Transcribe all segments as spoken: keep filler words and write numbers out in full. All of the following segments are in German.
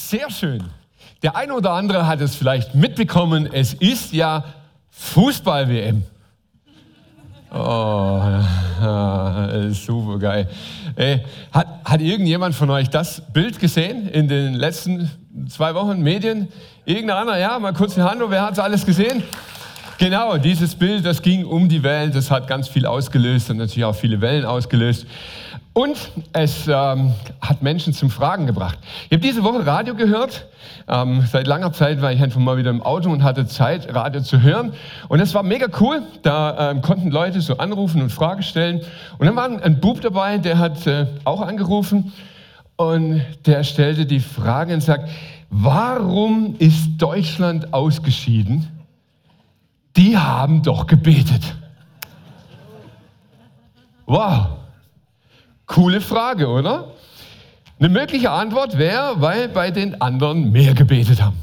Sehr schön. Der eine oder andere hat es vielleicht mitbekommen, es ist ja Fußball-W M. Oh, ja, super geil. Ey, hat, hat irgendjemand von euch das Bild gesehen in den letzten zwei Wochen Medien? Irgendeiner, ja, mal kurz die Hand, wer hat es alles gesehen? Genau, dieses Bild, das ging um die Welt, das hat ganz viel ausgelöst und natürlich auch viele Wellen ausgelöst. Und es ähm, hat Menschen zum Fragen gebracht. Ich habe diese Woche Radio gehört. Ähm, seit langer Zeit war ich einfach mal wieder im Auto und hatte Zeit, Radio zu hören. Und es war mega cool. Da ähm, konnten Leute so anrufen und Fragen stellen. Und dann war ein, ein Bub dabei, der hat äh, auch angerufen. Und der stellte die Frage und sagt, warum ist Deutschland ausgeschieden? Die haben doch gebetet. Wow. Coole Frage, oder? Eine mögliche Antwort wäre, weil bei den anderen mehr gebetet haben.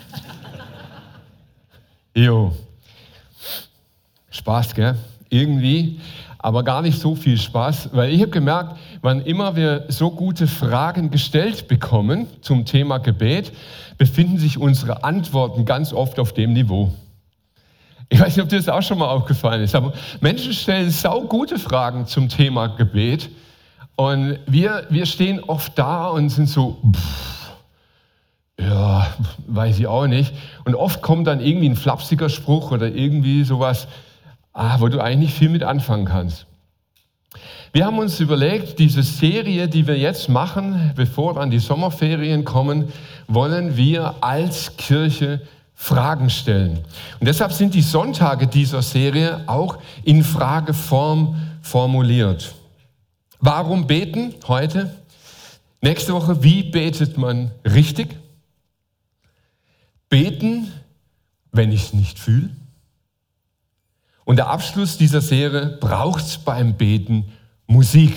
Jo. Spaß, gell? Irgendwie, aber gar nicht so viel Spaß, weil ich habe gemerkt, wann immer wir so gute Fragen gestellt bekommen zum Thema Gebet, befinden sich unsere Antworten ganz oft auf dem Niveau. Ich weiß nicht, ob dir das auch schon mal aufgefallen ist, aber Menschen stellen saugute Fragen zum Thema Gebet. Und wir, wir stehen oft da und sind so, pff, ja, weiß ich auch nicht. Und oft kommt dann irgendwie ein flapsiger Spruch oder irgendwie sowas, ah, wo du eigentlich nicht viel mit anfangen kannst. Wir haben uns überlegt, diese Serie, die wir jetzt machen, bevor dann die Sommerferien kommen, wollen wir als Kirche Fragen stellen. Und deshalb sind die Sonntage dieser Serie auch in Frageform formuliert. Warum beten heute? Nächste Woche, wie betet man richtig? Beten, wenn ich es nicht fühle? Und der Abschluss dieser Serie, braucht es beim Beten Musik?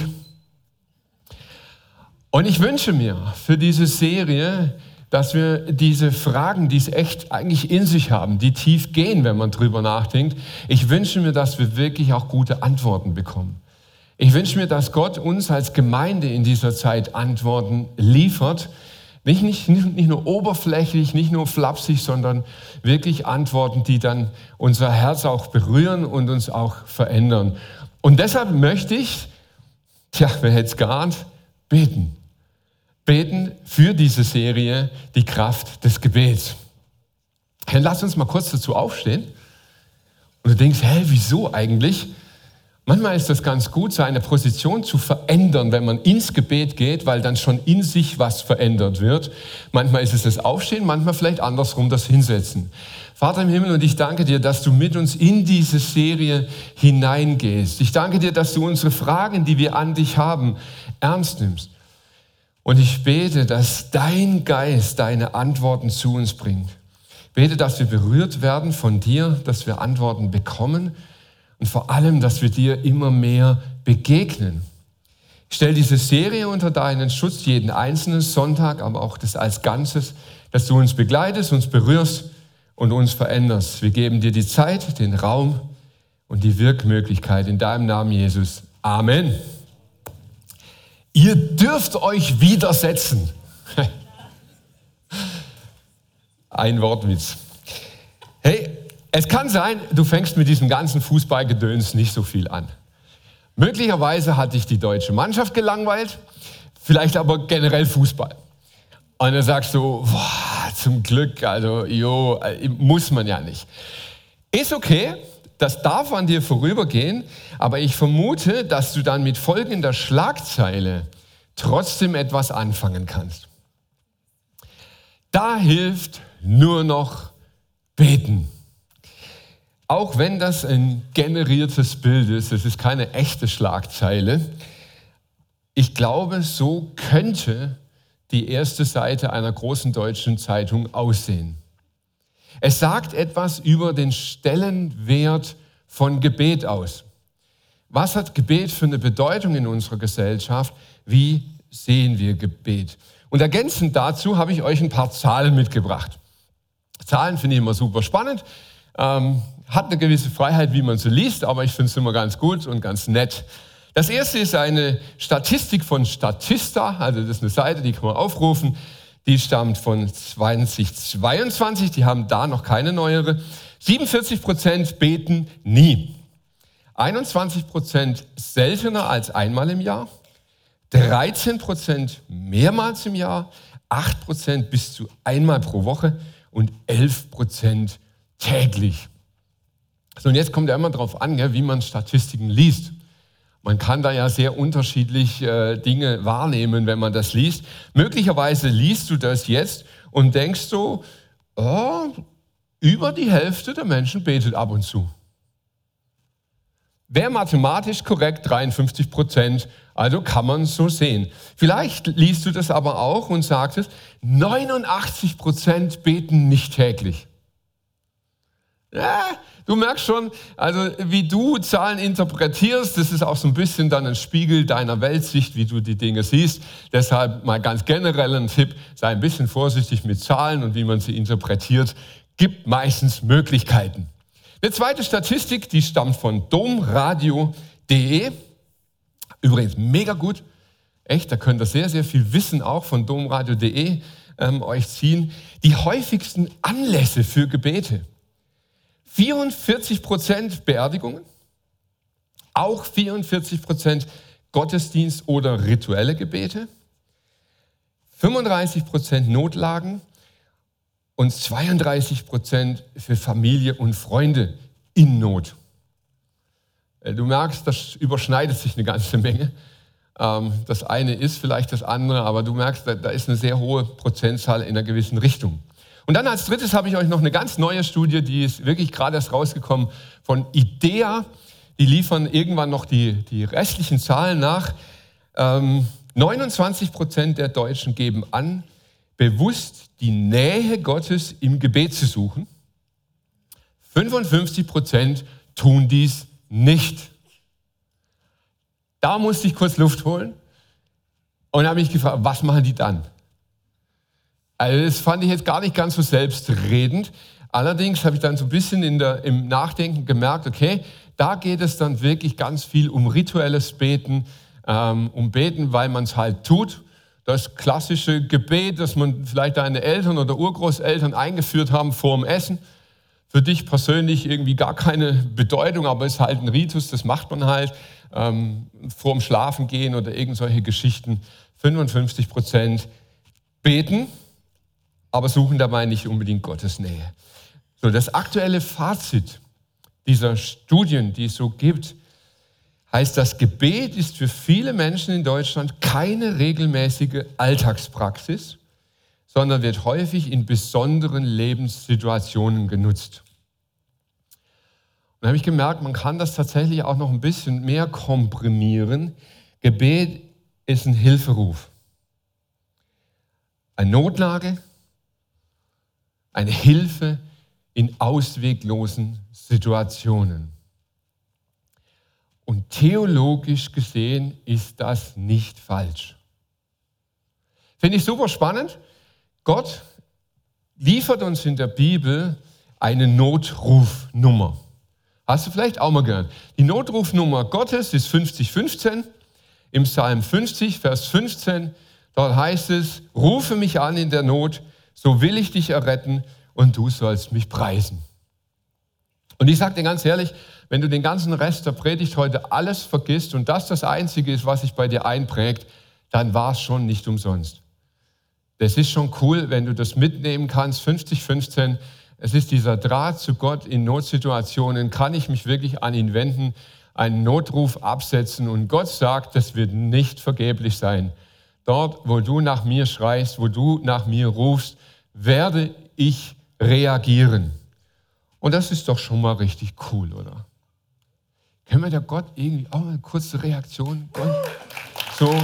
Und ich wünsche mir für diese Serie, dass wir diese Fragen, die es echt eigentlich in sich haben, die tief gehen, wenn man drüber nachdenkt, ich wünsche mir, dass wir wirklich auch gute Antworten bekommen. Ich wünsche mir, dass Gott uns als Gemeinde in dieser Zeit Antworten liefert. Nicht, nicht, nicht nur oberflächlich, nicht nur flapsig, sondern wirklich Antworten, die dann unser Herz auch berühren und uns auch verändern. Und deshalb möchte ich, tja, wer hätte es geahnt, beten. Beten für diese Serie, die Kraft des Gebets. Dann lass uns mal kurz dazu aufstehen. Und du denkst, hä, wieso eigentlich? Manchmal ist das ganz gut, seine Position zu verändern, wenn man ins Gebet geht, weil dann schon in sich was verändert wird. Manchmal ist es das Aufstehen, manchmal vielleicht andersrum das Hinsetzen. Vater im Himmel, und ich danke dir, dass du mit uns in diese Serie hineingehst. Ich danke dir, dass du unsere Fragen, die wir an dich haben, ernst nimmst. Und ich bete, dass dein Geist deine Antworten zu uns bringt. Ich bete, dass wir berührt werden von dir, dass wir Antworten bekommen. Und vor allem, dass wir dir immer mehr begegnen. Ich stelle diese Serie unter deinen Schutz, jeden einzelnen Sonntag, aber auch das als Ganzes, dass du uns begleitest, uns berührst und uns veränderst. Wir geben dir die Zeit, den Raum und die Wirkmöglichkeit in deinem Namen, Jesus. Amen. Ihr dürft euch widersetzen. Ein Wortwitz. Hey, es kann sein, du fängst mit diesem ganzen Fußballgedöns nicht so viel an. Möglicherweise hat dich die deutsche Mannschaft gelangweilt, vielleicht aber generell Fußball. Und dann sagst du, boah, zum Glück, also jo, muss man ja nicht. Ist okay, das darf an dir vorübergehen, aber ich vermute, dass du dann mit folgender Schlagzeile trotzdem etwas anfangen kannst. Da hilft nur noch beten. Auch wenn das ein generiertes Bild ist, es ist keine echte Schlagzeile. Ich glaube, so könnte die erste Seite einer großen deutschen Zeitung aussehen. Es sagt etwas über den Stellenwert von Gebet aus. Was hat Gebet für eine Bedeutung in unserer Gesellschaft? Wie sehen wir Gebet? Und ergänzend dazu habe ich euch ein paar Zahlen mitgebracht. Zahlen finde ich immer super spannend. Ähm, hat eine gewisse Freiheit, wie man sie liest, aber ich finde es immer ganz gut und ganz nett. Das erste ist eine Statistik von Statista, also das ist eine Seite, die kann man aufrufen. die stammt von zweitausendzweiundzwanzig, die haben da noch keine neuere. siebenundvierzig Prozent beten nie. einundzwanzig Prozent seltener als einmal im Jahr. dreizehn Prozent mehrmals im Jahr. acht Prozent bis zu einmal pro Woche und elf Prozent täglich. So, und jetzt kommt ja immer darauf an, wie man Statistiken liest. Man kann da ja sehr unterschiedlich äh, Dinge wahrnehmen, wenn man das liest. Möglicherweise liest du das jetzt und denkst so, oh, über die Hälfte der Menschen betet ab und zu. Wäre mathematisch korrekt, dreiundfünfzig Prozent, also kann man es so sehen. Vielleicht liest du das aber auch und sagst es, neunundachtzig Prozent beten nicht täglich. Ja, du merkst schon, also wie du Zahlen interpretierst, das ist auch so ein bisschen dann ein Spiegel deiner Weltsicht, wie du die Dinge siehst. Deshalb mal ganz generell ein Tipp, sei ein bisschen vorsichtig mit Zahlen und wie man sie interpretiert, gibt meistens Möglichkeiten. Eine zweite Statistik, die stammt von domradio punkt de. Übrigens mega gut, echt, da könnt ihr sehr, sehr viel Wissen auch von domradio punkt de ähm, euch ziehen. Die häufigsten Anlässe für Gebete. vierundvierzig Prozent Beerdigungen, auch vierundvierzig Prozent Gottesdienst oder rituelle Gebete, fünfunddreißig Prozent Notlagen und zweiunddreißig Prozent für Familie und Freunde in Not. Du merkst, das überschneidet sich eine ganze Menge. Das eine ist vielleicht das andere, aber du merkst, da ist eine sehr hohe Prozentzahl in einer gewissen Richtung. Und dann als drittes habe ich euch noch eine ganz neue Studie, die ist wirklich gerade erst rausgekommen von IDEA. Die liefern irgendwann noch die, die restlichen Zahlen nach. Ähm, neunundzwanzig Prozent der Deutschen geben an, bewusst die Nähe Gottes im Gebet zu suchen. fünfundfünfzig Prozent tun dies nicht. Da musste ich kurz Luft holen und habe mich gefragt, was machen die dann? Also das fand ich jetzt gar nicht ganz so selbstredend. Allerdings habe ich dann so ein bisschen in der, im Nachdenken gemerkt, okay, da geht es dann wirklich ganz viel um rituelles Beten, ähm, um Beten, weil man es halt tut. Das klassische Gebet, das man vielleicht deine Eltern oder Urgroßeltern eingeführt haben vor dem Essen. Für dich persönlich irgendwie gar keine Bedeutung, aber es ist halt ein Ritus, das macht man halt ähm, vor dem Schlafengehen oder irgend solche Geschichten. fünfundfünfzig Prozent beten, aber suchen dabei nicht unbedingt Gottes Nähe. So, das aktuelle Fazit dieser Studien, die es so gibt, heißt, das Gebet ist für viele Menschen in Deutschland keine regelmäßige Alltagspraxis, sondern wird häufig in besonderen Lebenssituationen genutzt. Und da habe ich gemerkt, man kann das tatsächlich auch noch ein bisschen mehr komprimieren. Gebet ist ein Hilferuf, eine Notlage, eine Hilfe in ausweglosen Situationen. Und theologisch gesehen ist das nicht falsch. Finde ich super spannend. Gott liefert uns in der Bibel eine Notrufnummer. Hast du vielleicht auch mal gehört? Die Notrufnummer Gottes ist fünfzig fünfzehn. Im Psalm fünfzig, Vers fünfzehn, dort heißt es, rufe mich an in der Not, so will ich dich erretten und du sollst mich preisen. Und ich sage dir ganz ehrlich, wenn du den ganzen Rest der Predigt heute alles vergisst und das das Einzige ist, was sich bei dir einprägt, dann war es schon nicht umsonst. Das ist schon cool, wenn du das mitnehmen kannst, fünfzig fünfzehn. Es ist dieser Draht zu Gott in Notsituationen, kann ich mich wirklich an ihn wenden, einen Notruf absetzen und Gott sagt, das wird nicht vergeblich sein. Dort, wo du nach mir schreist, wo du nach mir rufst, werde ich reagieren. Und das ist doch schon mal richtig cool, oder? Können wir da Gott irgendwie auch eine kurze Reaktion? Gott, so.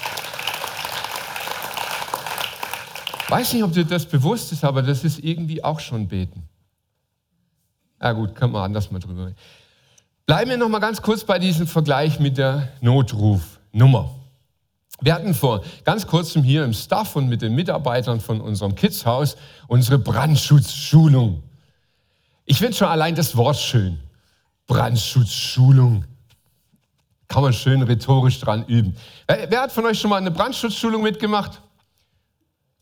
Weiß nicht, ob dir das bewusst ist, aber das ist irgendwie auch schon Beten. Ja gut, können wir anders mal drüber reden. Bleiben wir noch mal ganz kurz bei diesem Vergleich mit der Notrufnummer. Wir hatten vor ganz kurzem hier im Staff und mit den Mitarbeitern von unserem Kidshaus unsere Brandschutzschulung. Ich finde schon allein das Wort schön. Brandschutzschulung. Kann man schön rhetorisch dran üben. Wer hat von euch schon mal eine Brandschutzschulung mitgemacht?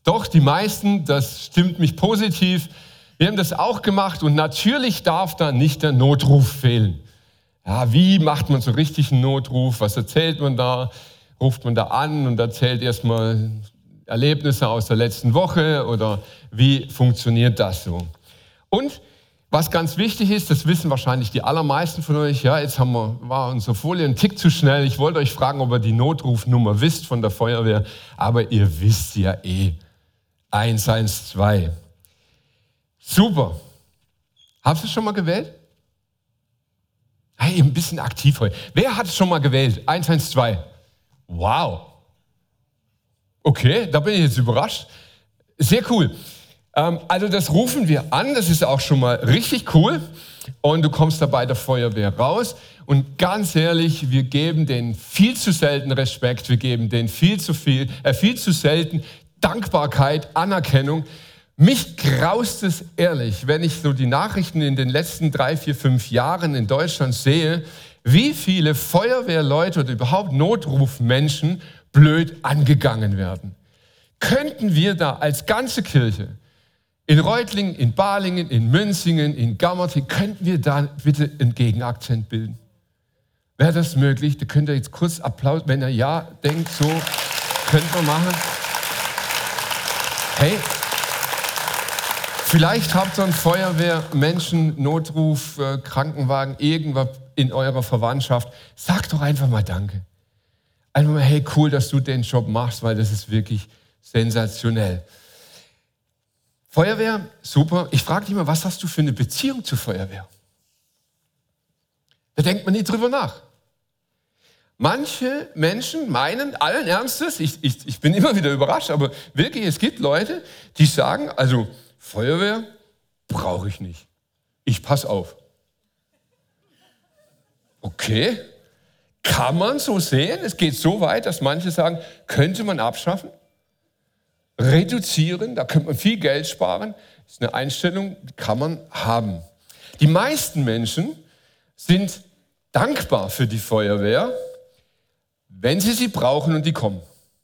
Doch, die meisten, das stimmt mich positiv. Wir haben das auch gemacht und natürlich darf da nicht der Notruf fehlen. Ja, wie macht man so richtig einen Notruf? Was erzählt man da? Ruft man da an und erzählt erstmal Erlebnisse aus der letzten Woche oder wie funktioniert das so? Und was ganz wichtig ist, das wissen wahrscheinlich die allermeisten von euch, ja, jetzt haben wir, war unsere Folie ein Tick zu schnell. Ich wollte euch fragen, ob ihr die Notrufnummer wisst von der Feuerwehr, aber ihr wisst sie ja eh. eins eins zwei. Super. Habt ihr es schon mal gewählt? Hey, ein bisschen aktiv heute. Wer hat es schon mal gewählt? eins eins zwei. Wow. Okay, da bin ich jetzt überrascht. Sehr cool. Also das rufen wir an, das ist auch schon mal richtig cool und du kommst da bei der Feuerwehr raus und ganz ehrlich, wir geben denen viel zu selten Respekt, wir geben denen viel zu viel, äh, viel zu selten Dankbarkeit, Anerkennung. Mich graust es ehrlich, wenn ich so die Nachrichten in den letzten drei, vier, fünf Jahren in Deutschland sehe, wie viele Feuerwehrleute oder überhaupt Notrufmenschen blöd angegangen werden. Könnten wir da als ganze Kirche in Reutlingen, in Balingen, in Münzingen, in Gammerting, könnten wir da bitte einen Gegenakzent bilden? Wäre das möglich? Da könnt ihr jetzt kurz Applaus, wenn ihr ja denkt, so könnten wir machen. Hey, vielleicht habt ihr einen Feuerwehrmenschen, Notruf, äh, Krankenwagen, irgendwas in eurer Verwandtschaft. Sagt doch einfach mal Danke. Einfach mal, hey, cool, dass du den Job machst, weil das ist wirklich sensationell. Feuerwehr, super. Ich frage dich mal, was hast du für eine Beziehung zur Feuerwehr? Da denkt man nicht drüber nach. Manche Menschen meinen allen Ernstes, ich, ich, ich bin immer wieder überrascht, aber wirklich, es gibt Leute, die sagen, also Feuerwehr brauche ich nicht. Ich pass auf. Okay, kann man so sehen? Es geht so weit, dass manche sagen, könnte man abschaffen? Reduzieren, da könnte man viel Geld sparen. Das ist eine Einstellung, die kann man haben. Die meisten Menschen sind dankbar für die Feuerwehr, wenn sie sie brauchen und die kommen.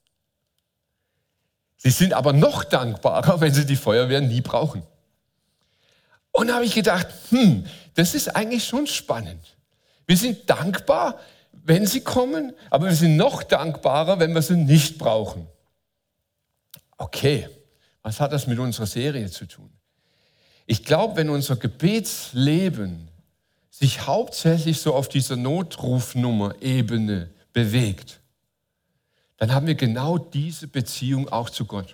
Sie sind aber noch dankbarer, wenn sie die Feuerwehr nie brauchen. Und da habe ich gedacht, hm, das ist eigentlich schon spannend. Wir sind dankbar, wenn sie kommen, aber wir sind noch dankbarer, wenn wir sie nicht brauchen. Okay, was hat das mit unserer Serie zu tun? Ich glaube, wenn unser Gebetsleben sich hauptsächlich so auf dieser Notrufnummer-Ebene bewegt, dann haben wir genau diese Beziehung auch zu Gott.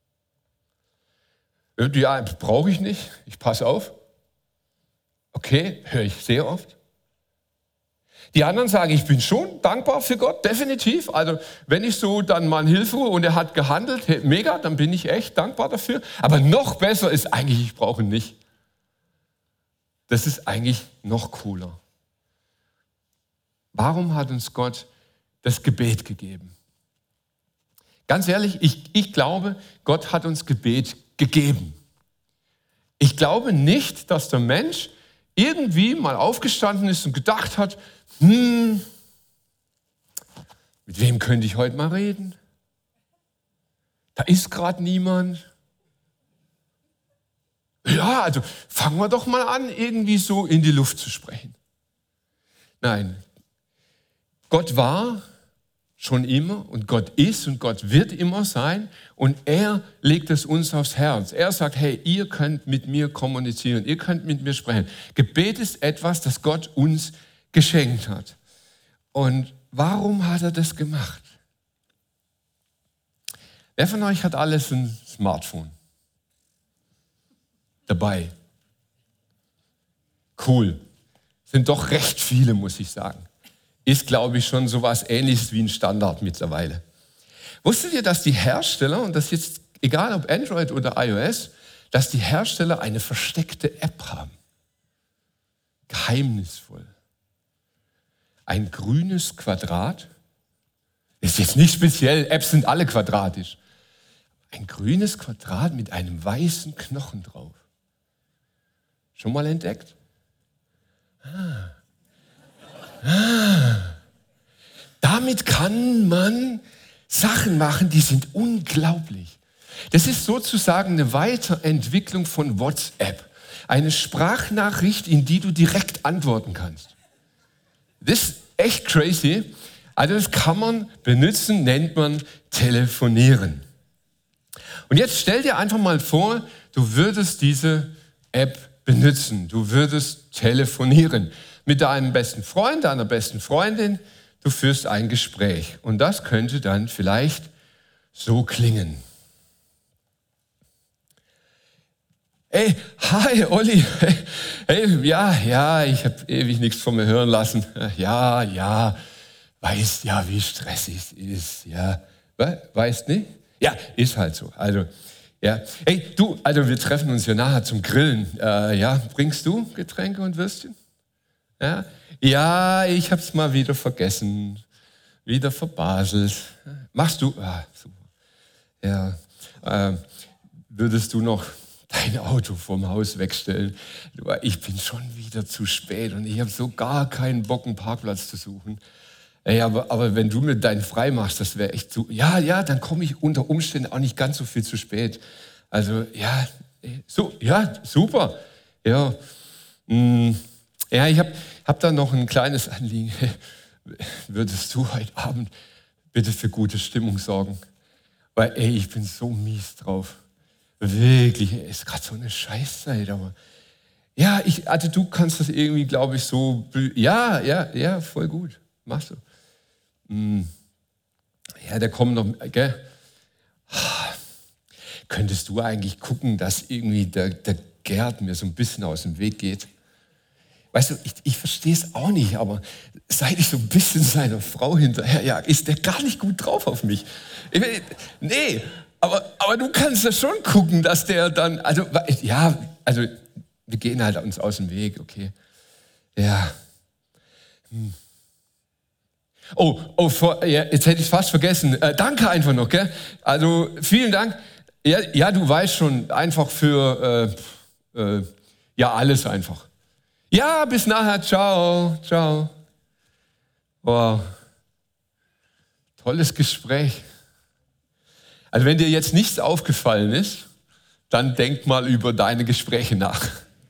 Ja, brauche ich nicht, ich passe auf. Okay, höre ich sehr oft. Die anderen sagen, ich bin schon dankbar für Gott, definitiv. Also wenn ich so dann mal Hilfe und er hat gehandelt, hey, mega, dann bin ich echt dankbar dafür. Aber noch besser ist eigentlich, ich brauche ihn nicht. Das ist eigentlich noch cooler. Warum hat uns Gott das Gebet gegeben? Ganz ehrlich, ich, ich glaube, Gott hat uns Gebet gegeben. Ich glaube nicht, dass der Mensch irgendwie mal aufgestanden ist und gedacht hat, hm, mit wem könnte ich heute mal reden? Da ist gerade niemand. Ja, also fangen wir doch mal an, irgendwie so in die Luft zu sprechen. Nein, Gott war schon immer und Gott ist und Gott wird immer sein und er legt es uns aufs Herz. Er sagt, hey, ihr könnt mit mir kommunizieren, ihr könnt mit mir sprechen. Gebet ist etwas, das Gott uns geschenkt hat. Und warum hat er das gemacht? Wer von euch hat alles ein Smartphone dabei? Cool. Sind doch recht viele, muss ich sagen. Ist, glaube ich, schon so was Ähnliches wie ein Standard mittlerweile. Wusstet ihr, dass die Hersteller, und das jetzt egal ob Android oder iOS, dass die Hersteller eine versteckte App haben? Geheimnisvoll. Ein grünes Quadrat. Ist jetzt nicht speziell, Apps sind alle quadratisch. Ein grünes Quadrat mit einem weißen Knochen drauf. Schon mal entdeckt? Ah. Ah. Damit kann man Sachen machen, die sind unglaublich. Das ist sozusagen eine Weiterentwicklung von WhatsApp. Eine Sprachnachricht, in die du direkt antworten kannst. Das ist echt crazy. Also das kann man benutzen, nennt man telefonieren. Und jetzt stell dir einfach mal vor, du würdest diese App benutzen. Du würdest telefonieren mit deinem besten Freund, deiner besten Freundin. Du führst ein Gespräch. Und das könnte dann vielleicht so klingen. Hey, hi Olli. Hey, ja, ja, ich habe ewig nichts von mir hören lassen. Ja, ja, weißt ja, wie stressig es ist. Ja, weißt nicht? Ja, ist halt so. Also, ja. Hey, du, also wir treffen uns ja nachher zum Grillen. Äh, ja, bringst du Getränke und Würstchen? Ja, ja, ich hab's mal wieder vergessen. Wieder verbaselt. Machst du? Ah, super. Ja, äh, würdest du noch dein Auto vom Haus wegstellen? Ich bin schon wieder zu spät und ich habe so gar keinen Bock, einen Parkplatz zu suchen. Ey, aber, aber wenn du mir deinen frei machst, das wäre echt so. Ja, ja, dann komme ich unter Umständen auch nicht ganz so viel zu spät. Also, ja, so, ja, super. Ja, mh, ja ich habe hab da noch ein kleines Anliegen. Würdest du heute Abend bitte für gute Stimmung sorgen? Weil, ey, ich bin so mies drauf. Wirklich, ey, ist gerade so eine Scheißzeit, aber ja, ich, also du kannst das irgendwie, glaube ich, so, ja, ja, ja, voll gut, machst du. Hm. Ja, da kommen noch, gell? Könntest du eigentlich gucken, dass irgendwie der, der Gerd mir so ein bisschen aus dem Weg geht? Weißt du, ich, ich verstehe es auch nicht, aber seit ich so ein bisschen seiner Frau hinterher, ja, ist der gar nicht gut drauf auf mich. Ich, nee, aber, aber du kannst ja schon gucken, dass der dann, also, ja, also, wir gehen halt uns aus dem Weg, okay. Ja. Hm. Oh, oh vor, ja, jetzt hätte ich es fast vergessen. Äh, danke einfach noch, gell? Also, vielen Dank. Ja, ja, du weißt schon, einfach für, äh, äh, ja, alles einfach. Ja, bis nachher, ciao, ciao. Wow, tolles Gespräch. Also wenn dir jetzt nichts aufgefallen ist, dann denk mal über deine Gespräche nach.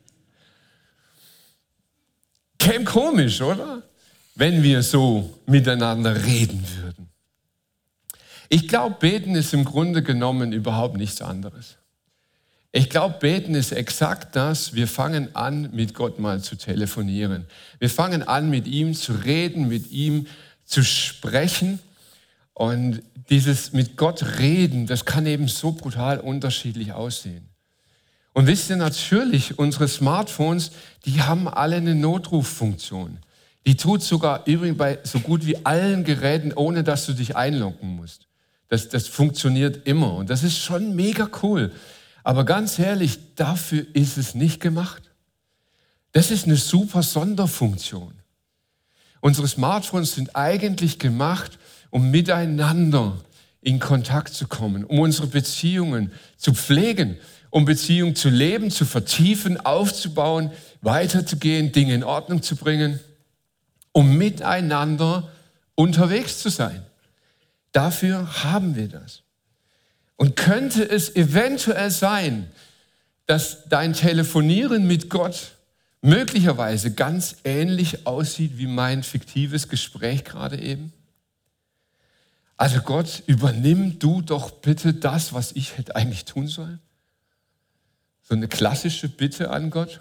Käme komisch, oder? Wenn wir so miteinander reden würden. Ich glaube, beten ist im Grunde genommen überhaupt nichts anderes. Ich glaube, beten ist exakt das. Wir fangen an, mit Gott mal zu telefonieren. Wir fangen an, mit ihm zu reden, mit ihm zu sprechen. Und dieses mit Gott reden, das kann eben so brutal unterschiedlich aussehen. Und wisst ihr, natürlich, unsere Smartphones, die haben alle eine Notruffunktion. Die tut sogar übrigens bei so gut wie allen Geräten, ohne dass du dich einloggen musst. Das, das funktioniert immer und das ist schon mega cool. Aber ganz ehrlich, dafür ist es nicht gemacht. Das ist eine super Sonderfunktion. Unsere Smartphones sind eigentlich gemacht, um miteinander in Kontakt zu kommen, um unsere Beziehungen zu pflegen, um Beziehungen zu leben, zu vertiefen, aufzubauen, weiterzugehen, Dinge in Ordnung zu bringen, um miteinander unterwegs zu sein. Dafür haben wir das. Und könnte es eventuell sein, dass dein Telefonieren mit Gott möglicherweise ganz ähnlich aussieht wie mein fiktives Gespräch gerade eben? Also Gott, übernimm du doch bitte das, was ich hätte eigentlich tun sollen? So eine klassische Bitte an Gott.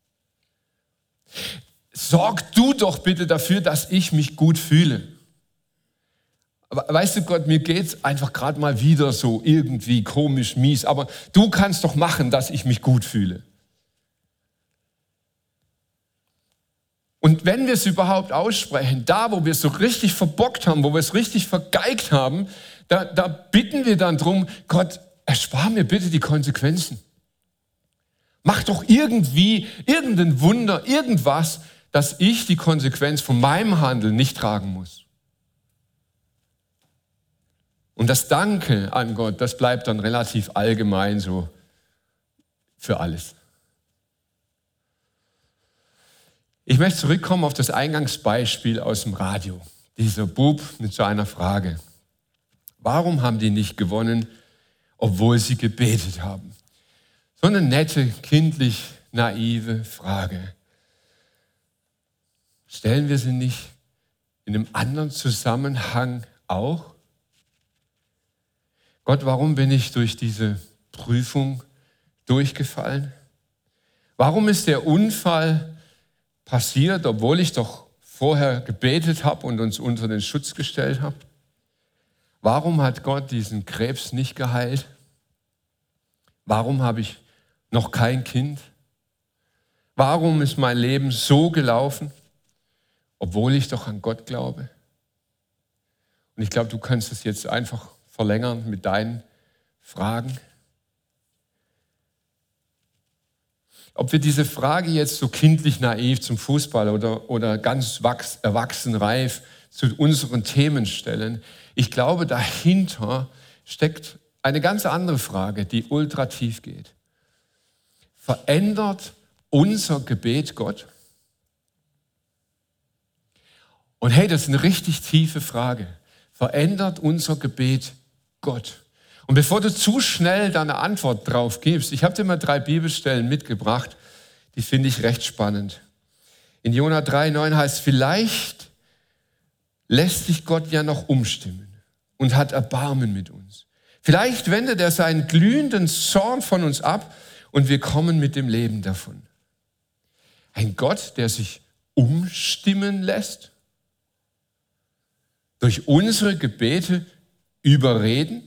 Sorg du doch bitte dafür, dass ich mich gut fühle. Aber weißt du Gott, mir geht's einfach gerade mal wieder so irgendwie komisch, mies, aber du kannst doch machen, dass ich mich gut fühle. Und wenn wir es überhaupt aussprechen, da wo wir es so richtig verbockt haben, wo wir es richtig vergeigt haben, da, da bitten wir dann drum, Gott, erspar mir bitte die Konsequenzen. Mach doch irgendwie irgendein Wunder, irgendwas, dass ich die Konsequenz von meinem Handeln nicht tragen muss. Und das Danke an Gott, das bleibt dann relativ allgemein so für alles. Ich möchte zurückkommen auf das Eingangsbeispiel aus dem Radio. Dieser Bub mit so einer Frage. Warum haben die nicht gewonnen? obwohl sie gebetet haben. So eine nette, kindlich naive Frage. Stellen wir sie nicht in einem anderen Zusammenhang auch? Gott, warum bin ich durch diese Prüfung durchgefallen? Warum ist der Unfall passiert, obwohl ich doch vorher gebetet habe und uns unter den Schutz gestellt habe? Warum hat Gott diesen Krebs nicht geheilt? Warum habe ich noch kein Kind? Warum ist mein Leben so gelaufen, obwohl ich doch an Gott glaube? Und ich glaube, du kannst es jetzt einfach verlängern mit deinen Fragen. Ob wir diese Frage jetzt so kindlich naiv zum Fußball oder, oder ganz wachs, erwachsen reif zu unseren Themen stellen, ich glaube, dahinter steckt eine ganz andere Frage, die ultra tief geht. Verändert unser Gebet Gott? Und hey, das ist eine richtig tiefe Frage. Verändert unser Gebet Gott? Und bevor du zu schnell deine Antwort drauf gibst, ich habe dir mal drei Bibelstellen mitgebracht, die finde ich recht spannend. In Jona drei neun heißt, vielleicht lässt sich Gott ja noch umstimmen und hat Erbarmen mit uns. Vielleicht wendet er seinen glühenden Zorn von uns ab und wir kommen mit dem Leben davon. Ein Gott, der sich umstimmen lässt, durch unsere Gebete überreden?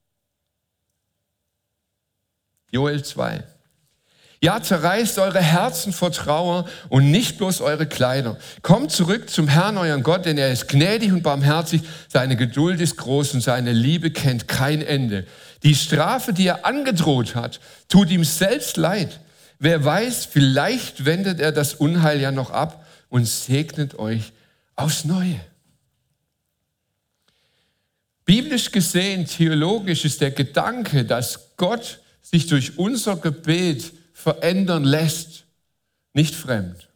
Joel zwei. Ja, zerreißt eure Herzen vor Trauer und nicht bloß eure Kleider. Kommt zurück zum Herrn, euren Gott, denn er ist gnädig und barmherzig. Seine Geduld ist groß und seine Liebe kennt kein Ende. Die Strafe, die er angedroht hat, tut ihm selbst leid. Wer weiß, vielleicht wendet er das Unheil ja noch ab und segnet euch aufs Neue. Biblisch gesehen, theologisch ist der Gedanke, dass Gott sich durch unser Gebet verändern lässt, nicht fremd.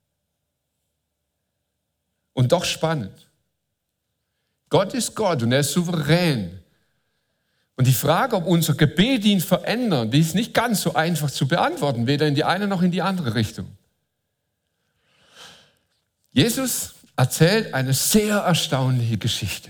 Und doch spannend. Gott ist Gott und er ist souverän. Und die Frage, ob unser Gebet ihn verändert, die ist nicht ganz so einfach zu beantworten, weder in die eine noch in die andere Richtung. Jesus erzählt eine sehr erstaunliche Geschichte.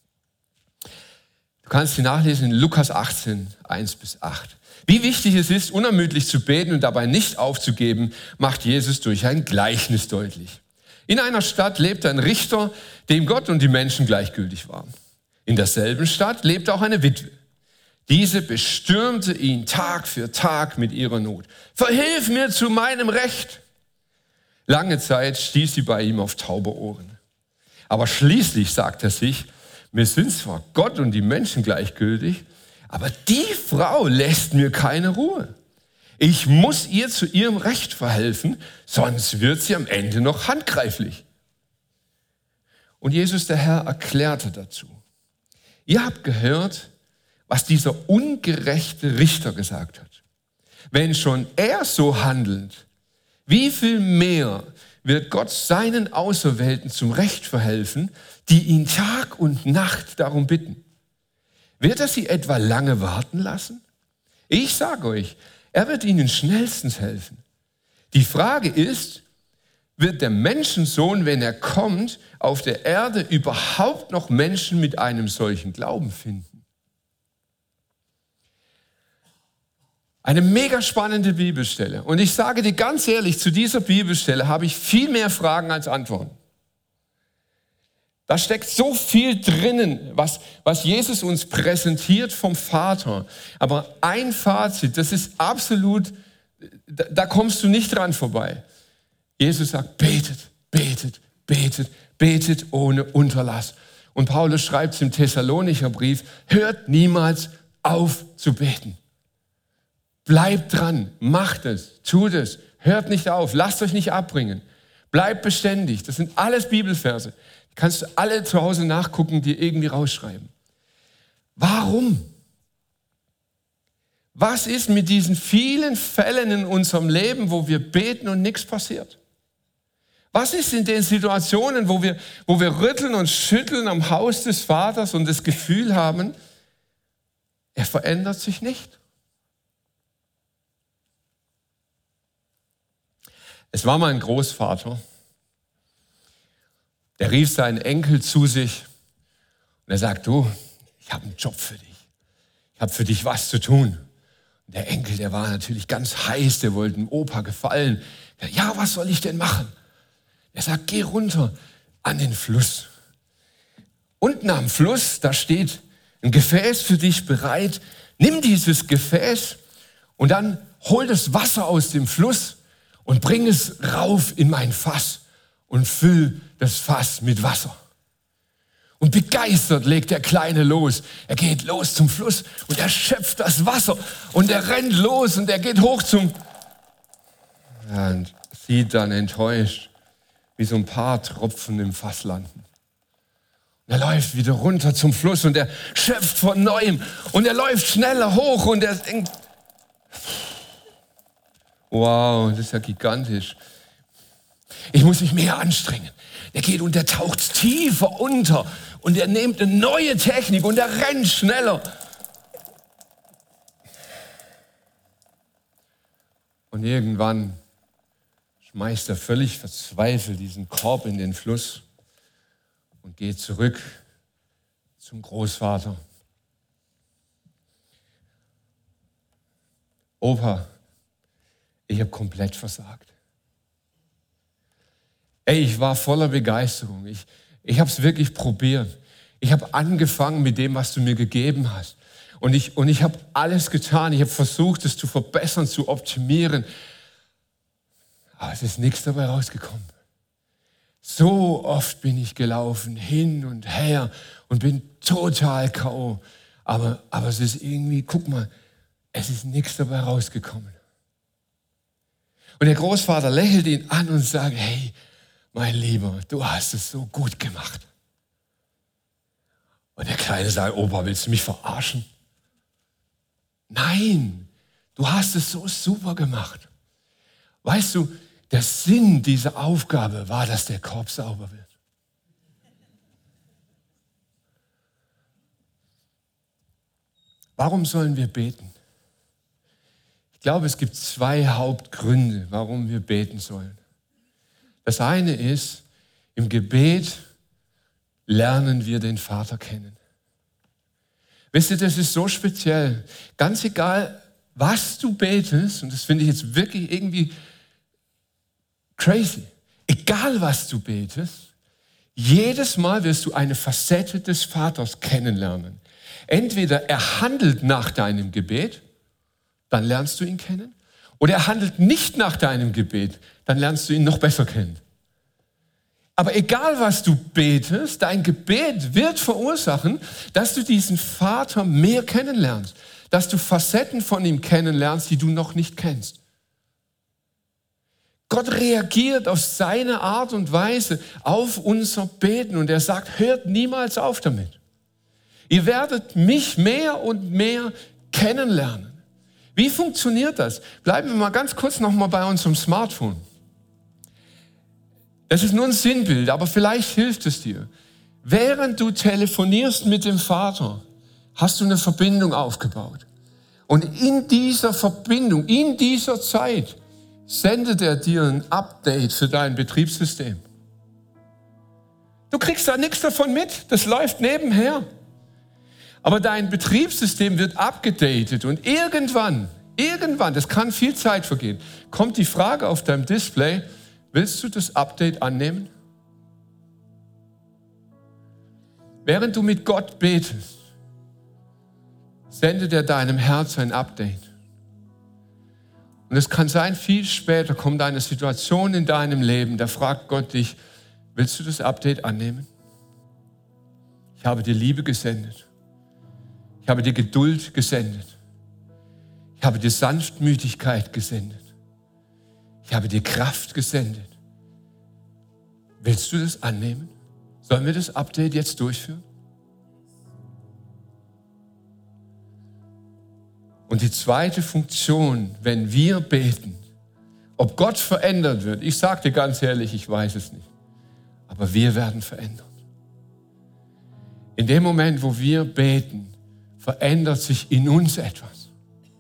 Du kannst sie nachlesen in Lukas achtzehn, eins bis acht. Wie wichtig es ist, unermüdlich zu beten und dabei nicht aufzugeben, macht Jesus durch ein Gleichnis deutlich. In einer Stadt lebte ein Richter, dem Gott und die Menschen gleichgültig waren. In derselben Stadt lebte auch eine Witwe. Diese bestürmte ihn Tag für Tag mit ihrer Not. Verhilf mir zu meinem Recht. Lange Zeit stieß sie bei ihm auf taube Ohren. Aber schließlich sagt er sich, mir sind zwar Gott und die Menschen gleichgültig, aber die Frau lässt mir keine Ruhe. Ich muss ihr zu ihrem Recht verhelfen, sonst wird sie am Ende noch handgreiflich. Und Jesus, der Herr, erklärte dazu. Ihr habt gehört, was dieser ungerechte Richter gesagt hat. Wenn schon er so handelt, wie viel mehr wird Gott seinen Auserwählten zum Recht verhelfen, die ihn Tag und Nacht darum bitten? Wird er sie etwa lange warten lassen? Ich sage euch, er wird ihnen schnellstens helfen. Die Frage ist, wird der Menschensohn, wenn er kommt, auf der Erde überhaupt noch Menschen mit einem solchen Glauben finden? Eine mega spannende Bibelstelle. Und ich sage dir ganz ehrlich, zu dieser Bibelstelle habe ich viel mehr Fragen als Antworten. Da steckt so viel drinnen, was, was Jesus uns präsentiert vom Vater. Aber ein Fazit, das ist absolut, da, da kommst du nicht dran vorbei. Jesus sagt, betet, betet, betet, betet ohne Unterlass. Und Paulus schreibt es im Thessalonicher Brief, hört niemals auf zu beten. Bleibt dran, macht es, tut es, hört nicht auf, lasst euch nicht abbringen. Bleibt beständig. Das sind alles Bibelverse. Die kannst du alle zu Hause nachgucken, die irgendwie rausschreiben. Warum? Was ist mit diesen vielen Fällen in unserem Leben, wo wir beten und nichts passiert? Was ist in den Situationen, wo wir, wo wir rütteln und schütteln am Haus des Vaters und das Gefühl haben, Er verändert sich nicht. Es war mal ein Großvater, der rief seinen Enkel zu sich und er sagt, du, ich habe einen Job für dich. Ich habe für dich was zu tun. Und der Enkel, der war natürlich ganz heiß, der wollte dem Opa gefallen. Ja, was soll ich denn machen? Er sagt, geh runter an den Fluss. Unten am Fluss, da steht ein Gefäß für dich bereit. Nimm dieses Gefäß und dann hol das Wasser aus dem Fluss und bring es rauf in mein Fass und füll das Fass mit Wasser. Und begeistert legt der Kleine los. Er geht los zum Fluss und er schöpft das Wasser und er rennt los und er geht hoch zum... Ja, und sieht dann enttäuscht, wie so ein paar Tropfen im Fass landen. Und er läuft wieder runter zum Fluss und er schöpft von Neuem und er läuft schneller hoch und er denkt, wow, das ist ja gigantisch. Ich muss mich mehr anstrengen. Er geht und er taucht tiefer unter und er nimmt eine neue Technik und er rennt schneller. Und irgendwann schmeißt er völlig verzweifelt diesen Korb in den Fluss und geht zurück zum Großvater. Opa, ich habe komplett versagt. Ey, ich war voller Begeisterung. Ich, ich habe es wirklich probiert. Ich habe angefangen mit dem, was du mir gegeben hast. Und ich, und ich habe alles getan. Ich habe versucht, es zu verbessern, zu optimieren. Aber es ist nichts dabei rausgekommen. So oft bin ich gelaufen, hin und her und bin total K O. Aber, aber es ist irgendwie, guck mal, es ist nichts dabei rausgekommen. Und der Großvater lächelt ihn an und sagt, hey, mein Lieber, du hast es so gut gemacht. Und der Kleine sagt, Opa, willst du mich verarschen? Nein, du hast es so super gemacht. Weißt du, der Sinn dieser Aufgabe war, dass der Korb sauber wird. Warum sollen wir beten? Ich glaube, es gibt zwei Hauptgründe, warum wir beten sollen. Das eine ist, im Gebet lernen wir den Vater kennen. Wisst ihr, das ist so speziell. Ganz egal, was du betest, und das finde ich jetzt wirklich irgendwie crazy. Egal, was du betest, jedes Mal wirst du eine Facette des Vaters kennenlernen. Entweder er handelt nach deinem Gebet, dann lernst du ihn kennen. Oder er handelt nicht nach deinem Gebet, dann lernst du ihn noch besser kennen. Aber egal, was du betest, dein Gebet wird verursachen, dass du diesen Vater mehr kennenlernst, dass du Facetten von ihm kennenlernst, die du noch nicht kennst. Gott reagiert auf seine Art und Weise auf unser Beten und er sagt, hört niemals auf damit. Ihr werdet mich mehr und mehr kennenlernen. Wie funktioniert das? Bleiben wir mal ganz kurz noch mal bei unserem Smartphone. Das ist nur ein Sinnbild, aber vielleicht hilft es dir. Während du telefonierst mit dem Vater, hast du eine Verbindung aufgebaut. Und in dieser Verbindung, in dieser Zeit, sendet er dir ein Update für dein Betriebssystem. Du kriegst da nichts davon mit, das läuft nebenher. Aber dein Betriebssystem wird abgedatet und irgendwann, irgendwann, das kann viel Zeit vergehen, kommt die Frage auf deinem Display, willst du das Update annehmen? Während du mit Gott betest, sendet er deinem Herz ein Update. Und es kann sein, viel später kommt eine Situation in deinem Leben, da fragt Gott dich, willst du das Update annehmen? Ich habe dir Liebe gesendet. Ich habe dir Geduld gesendet. Ich habe dir Sanftmütigkeit gesendet. Ich habe dir Kraft gesendet. Willst du das annehmen? Sollen wir das Update jetzt durchführen? Und die zweite Funktion, wenn wir beten, ob Gott verändert wird, ich sage dir ganz ehrlich, ich weiß es nicht, aber wir werden verändert. In dem Moment, wo wir beten, verändert sich in uns etwas.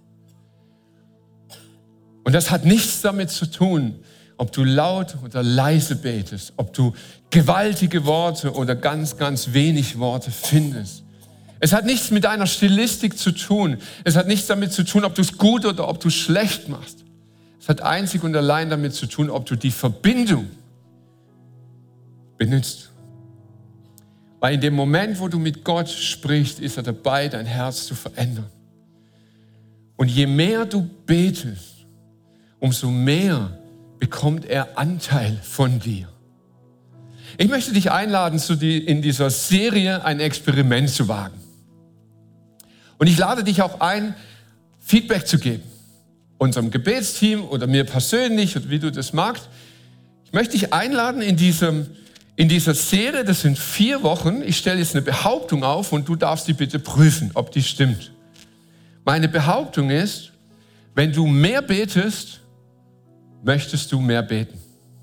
Und das hat nichts damit zu tun, ob du laut oder leise betest, ob du gewaltige Worte oder ganz, ganz wenig Worte findest. Es hat nichts mit deiner Stilistik zu tun. Es hat nichts damit zu tun, ob du es gut oder ob du es schlecht machst. Es hat einzig und allein damit zu tun, ob du die Verbindung benutzt. Weil in dem Moment, wo du mit Gott sprichst, ist er dabei, dein Herz zu verändern. Und je mehr du betest, umso mehr bekommt er Anteil von dir. Ich möchte dich einladen, in dieser Serie ein Experiment zu wagen. Und ich lade dich auch ein, Feedback zu geben. Unserem Gebetsteam oder mir persönlich, oder wie du das magst. Ich möchte dich einladen in, diesem, in dieser Serie, das sind vier Wochen. Ich stelle jetzt eine Behauptung auf und du darfst die bitte prüfen, ob die stimmt. Meine Behauptung ist, wenn du mehr betest, möchtest du mehr beten.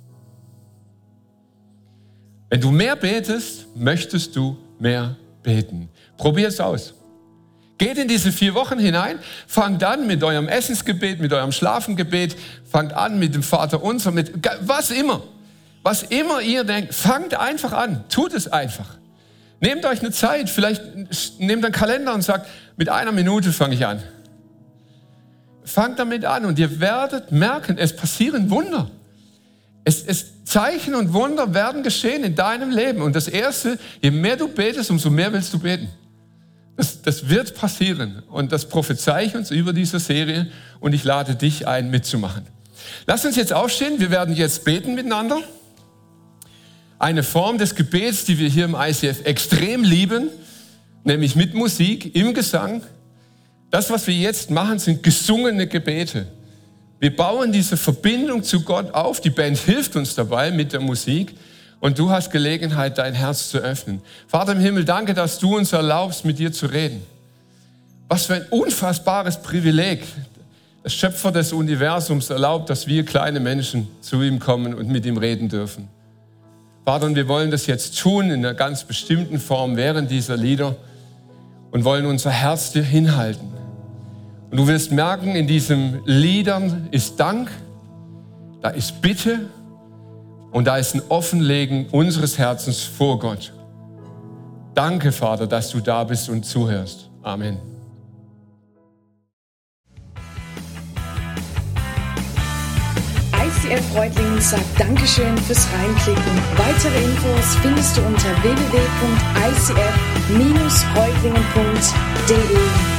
Wenn du mehr betest, möchtest du mehr beten. Probier es aus. Geht in diese vier Wochen hinein, fangt an mit eurem Essensgebet, mit eurem Schlafengebet, fangt an mit dem Vaterunser, mit was immer. Was immer ihr denkt, fangt einfach an, tut es einfach. Nehmt euch eine Zeit, vielleicht nehmt einen Kalender und sagt, mit einer Minute fange ich an. Fangt damit an und ihr werdet merken, es passieren Wunder. Es, es, Zeichen und Wunder werden geschehen in deinem Leben. Und das Erste, je mehr du betest, umso mehr willst du beten. Das, das wird passieren und das prophezei ich uns über diese Serie und ich lade dich ein, mitzumachen. Lass uns jetzt aufstehen, wir werden jetzt beten miteinander. Eine Form des Gebets, die wir hier im I C F extrem lieben, nämlich mit Musik, im Gesang. Das, was wir jetzt machen, sind gesungene Gebete. Wir bauen diese Verbindung zu Gott auf, die Band hilft uns dabei mit der Musik. Und du hast Gelegenheit, dein Herz zu öffnen. Vater im Himmel, danke, dass du uns erlaubst, mit dir zu reden. Was für ein unfassbares Privileg. Der Schöpfer des Universums erlaubt, dass wir kleine Menschen zu ihm kommen und mit ihm reden dürfen. Vater, und wir wollen das jetzt tun in einer ganz bestimmten Form während dieser Lieder und wollen unser Herz dir hinhalten. Und du wirst merken, in diesen Liedern ist Dank, da ist Bitte, und da ist ein Offenlegen unseres Herzens vor Gott. Danke, Vater, dass du da bist und zuhörst. Amen. I C F Reutlingen sagt Dankeschön fürs Reinklicken. Weitere Infos findest du unter w w w punkt i c f Bindestrich reutlingen punkt d e.